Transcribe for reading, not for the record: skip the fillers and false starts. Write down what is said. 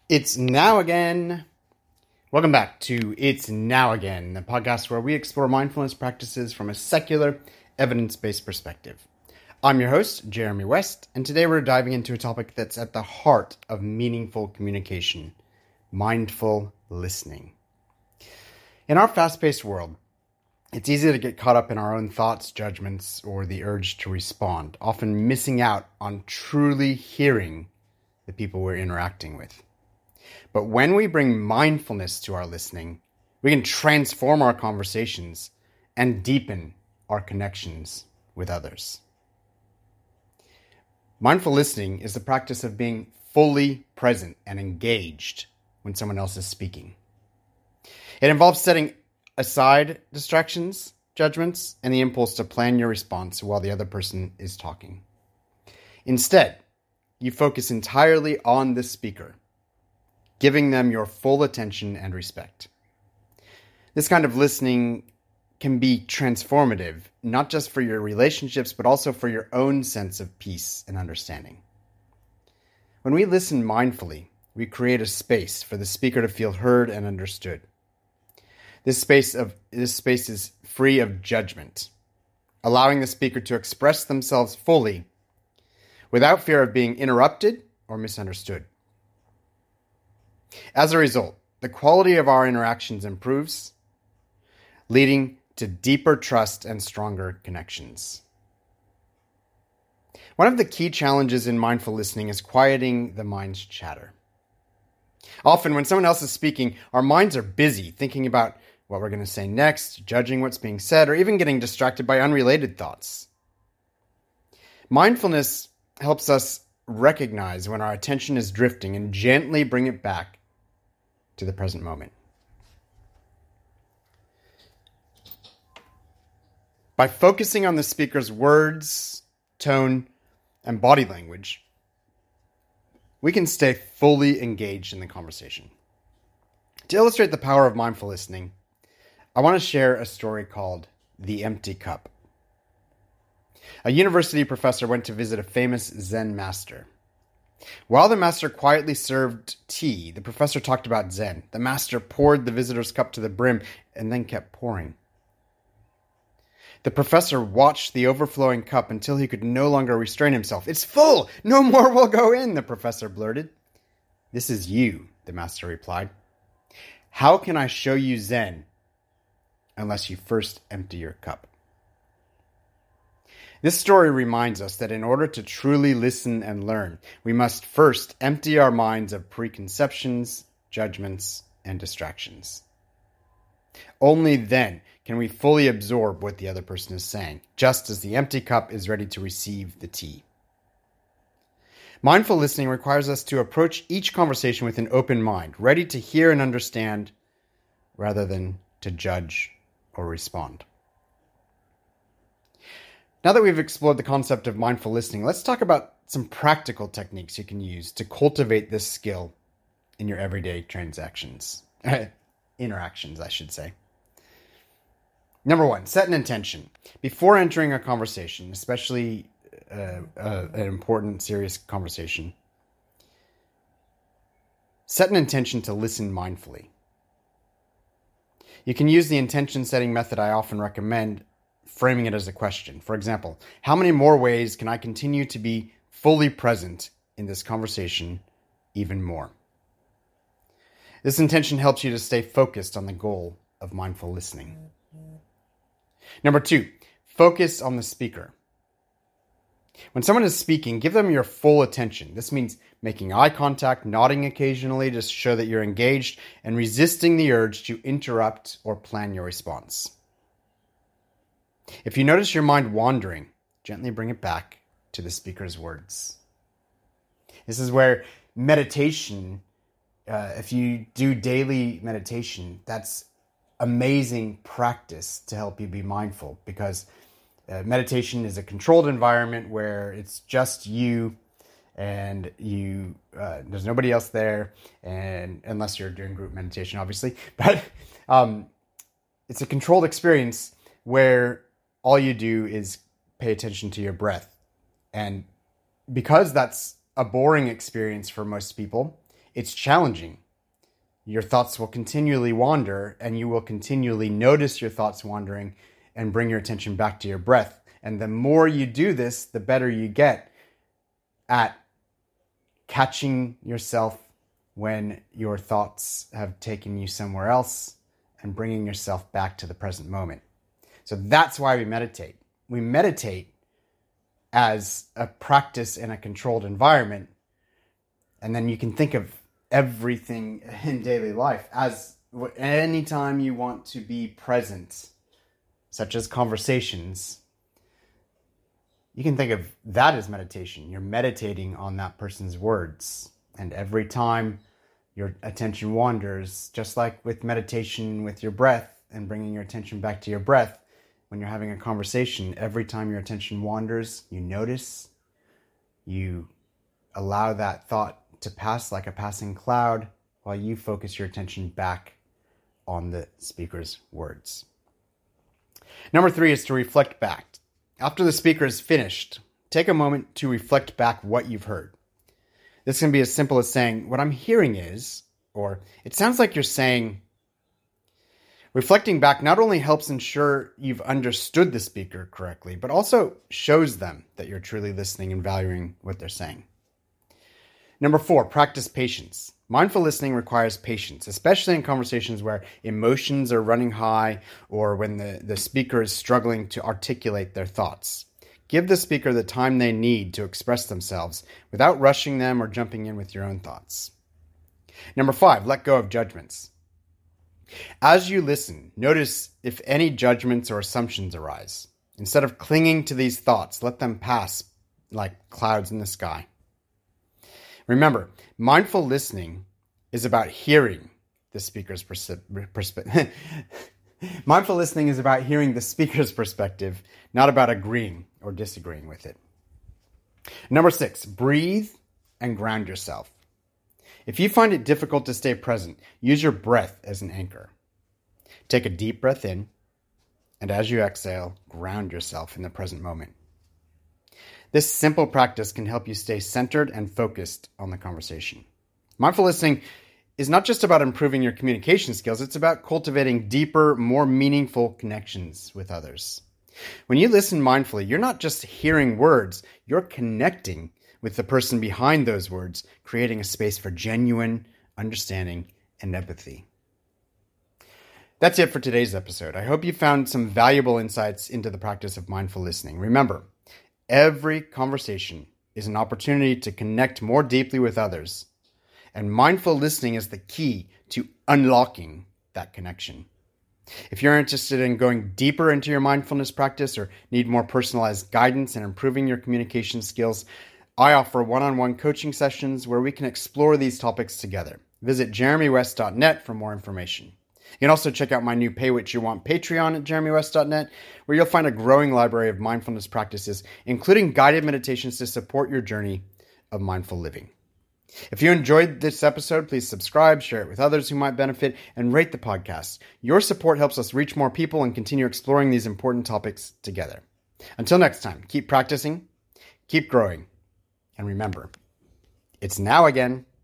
It's now again. Welcome back to It's Now Again, the podcast where we explore mindfulness practices from a secular, evidence-based perspective. I'm your host, Jeremy West, and today we're diving into a topic that's at the heart of meaningful communication: mindful listening. In our fast-paced world, it's easy to get caught up in our own thoughts, judgments, or the urge to respond, often missing out on truly hearing the people we're interacting with. But when we bring mindfulness to our listening, we can transform our conversations and deepen our connections with others. Mindful listening is the practice of being fully present and engaged when someone else is speaking. It involves setting aside distractions, judgments, and the impulse to plan your response while the other person is talking. Instead, you focus entirely on the speaker, giving them your full attention and respect. This kind of listening can be transformative, not just for your relationships, but also for your own sense of peace and understanding. When we listen mindfully, we create a space for the speaker to feel heard and understood. This space is free of judgment, allowing the speaker to express themselves fully without fear of being interrupted or misunderstood. As a result, the quality of our interactions improves, leading to deeper trust and stronger connections. One of the key challenges in mindful listening is quieting the mind's chatter. Often, when someone else is speaking, our minds are busy thinking about what we're going to say next, judging what's being said, or even getting distracted by unrelated thoughts. Mindfulness helps us recognize when our attention is drifting and gently bring it back to the present moment. By focusing on the speaker's words, tone, and body language, we can stay fully engaged in the conversation. To illustrate the power of mindful listening, I want to share a story called The Empty Cup. A university professor went to visit a famous Zen master. While the master quietly served tea, the professor talked about Zen. The master poured the visitor's cup to the brim and then kept pouring. The professor watched the overflowing cup until he could no longer restrain himself. "It's full! No more will go in," the professor blurted. "This is you," the master replied. "How can I show you Zen unless you first empty your cup?" This story reminds us that in order to truly listen and learn, we must first empty our minds of preconceptions, judgments, and distractions. Only then can we fully absorb what the other person is saying, just as the empty cup is ready to receive the tea. Mindful listening requires us to approach each conversation with an open mind, ready to hear and understand rather than to judge or respond. Now that we've explored the concept of mindful listening, let's talk about some practical techniques you can use to cultivate this skill in your everyday interactions, I should say. Number one, set an intention. Before entering a conversation, especially an important, serious conversation, set an intention to listen mindfully. You can use the intention setting method I often recommend, framing it as a question. For example, how many more ways can I continue to be fully present in this conversation even more? This intention helps you to stay focused on the goal of mindful listening. Number two, focus on the speaker. When someone is speaking, give them your full attention. This means making eye contact, nodding occasionally to show that you're engaged, and resisting the urge to interrupt or plan your response. If you notice your mind wandering, gently bring it back to the speaker's words. This is where meditation, if you do daily meditation, that's amazing practice to help you be mindful, because meditation is a controlled environment where it's just you and there's nobody else there, and unless you're doing group meditation, obviously, but it's a controlled experience where all you do is pay attention to your breath. And because that's a boring experience for most people, It's challenging. Your thoughts will continually wander, and you will continually notice your thoughts wandering and bring your attention back to your breath. And the more you do this, the better you get at catching yourself when your thoughts have taken you somewhere else and bringing yourself back to the present moment. So that's why we meditate. We meditate as a practice in a controlled environment. And then you can think of everything in daily life as anytime you want to be present, such as conversations. You can think of that as meditation. You're meditating on that person's words. And every time your attention wanders, just like with meditation with your breath and bringing your attention back to your breath, when you're having a conversation, every time your attention wanders, you notice, you allow that thought to pass like a passing cloud while you focus your attention back on the speaker's words. Number 3 is to reflect back. After the speaker is finished, take a moment to reflect back what you've heard. This can be as simple as saying, what I'm hearing is, or it sounds like you're saying. Reflecting back not only helps ensure you've understood the speaker correctly, but also shows them that you're truly listening and valuing what they're saying. Number 4, practice patience. Mindful listening requires patience, especially in conversations where emotions are running high or when the speaker is struggling to articulate their thoughts. Give the speaker the time they need to express themselves without rushing them or jumping in with your own thoughts. Number 5, let go of judgments. As you listen, notice if any judgments or assumptions arise. Instead of clinging to these thoughts, let them pass like clouds in the sky. Remember, mindful listening is about hearing the speaker's perspective. Mindful listening is about hearing the speaker's perspective, not about agreeing or disagreeing with it. Number 6, breathe and ground yourself. If you find it difficult to stay present, use your breath as an anchor. Take a deep breath in, and as you exhale, ground yourself in the present moment. This simple practice can help you stay centered and focused on the conversation. Mindful listening is not just about improving your communication skills, it's about cultivating deeper, more meaningful connections with others. When you listen mindfully, you're not just hearing words, you're connecting with the person behind those words, creating a space for genuine understanding and empathy. That's it for today's episode. I hope you found some valuable insights into the practice of mindful listening. Remember, every conversation is an opportunity to connect more deeply with others, and mindful listening is the key to unlocking that connection. If you're interested in going deeper into your mindfulness practice or need more personalized guidance in improving your communication skills, I offer one-on-one coaching sessions where we can explore these topics together. Visit jeremywest.net for more information. You can also check out my new Pay What You Want Patreon at jeremywest.net, where you'll find a growing library of mindfulness practices, including guided meditations to support your journey of mindful living. If you enjoyed this episode, please subscribe, share it with others who might benefit, and rate the podcast. Your support helps us reach more people and continue exploring these important topics together. Until next time, keep practicing, keep growing, and remember, it's now again.